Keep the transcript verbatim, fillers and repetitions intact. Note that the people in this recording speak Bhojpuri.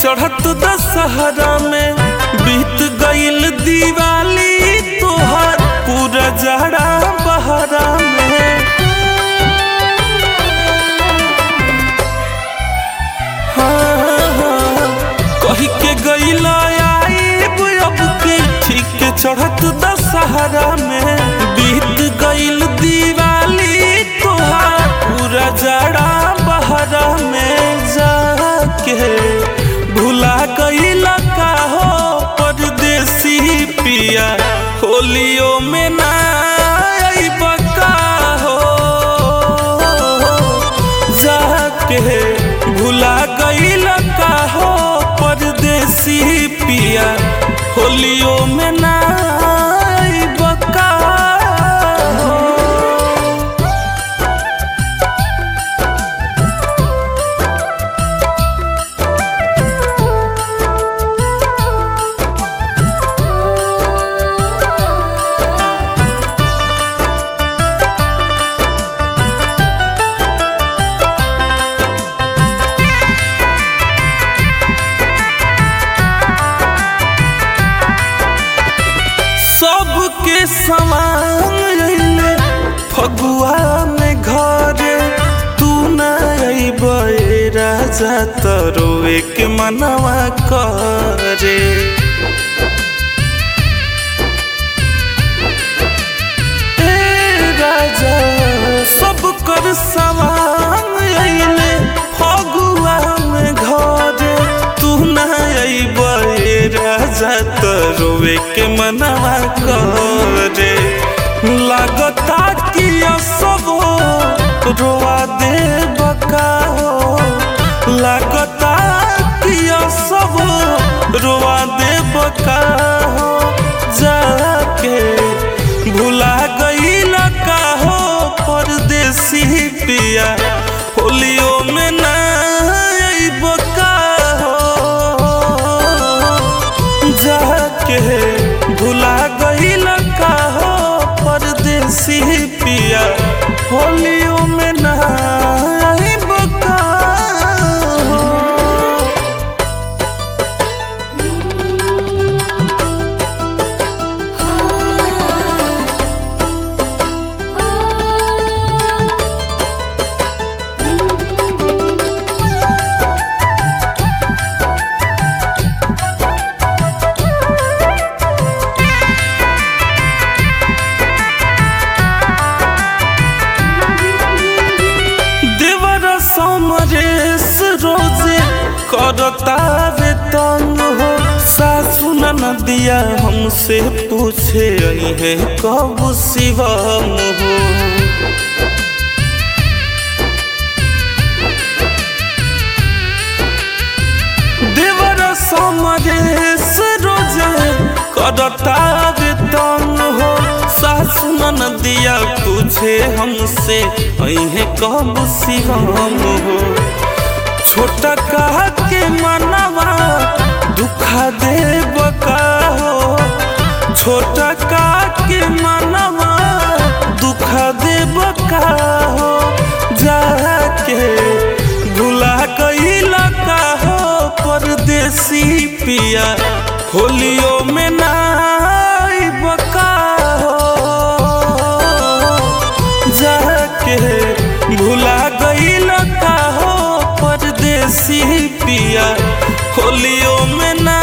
चढ़त दशहरा में बीत गईल दिवाली तोहर पूरा जड़ा बहरा में। हाँ हाँ कही के गईल आईब अब के ठीक चढ़त दशहरा में बीत गईल दिवाली तोहर पूरा जड़ा बहरा में। जाके भुला गईला का हो परदेसी पिया होलियो में ना आइब का हो। जाके भुला गईला का हो परदेसी पिया होलियो में ना आइब का हो। सबके समान रहिले फगुआ में घरे तू न अइबे राजा तरोए के मनवा करे। ए राजा सब कर समान रहिले फगुआ में घरे तू न अइबे राजा तरोए के मनवा करे। लागता कि सब रोआ दे बका हो। लागता कि सब रोआ दे बका हो। जाके भुला गईला का हो परदेसी पिया होलियो में ना आइब का हो। जाके भुला गईला का हो परदेसी पिया होलियो में ना आइब का हो। समरेश रोजे करता रे तंग हो। सासु नदिया हमसे पूछे है कब शिवम हो। देवर समरेश रोजे करता रे तंग हो। सासु नदिया पूछे हमसे है कब शिवम हो। छोटा कहा के मनवा दुखा दे बका हो। छोटा कहा के मनवा दुखा दे बका हो। जाके भुला गईला का हो परदेसी पिया होलियो में ना आइब का हो। जाके भुला गईला का हो परदेसी पिया होलियो में ना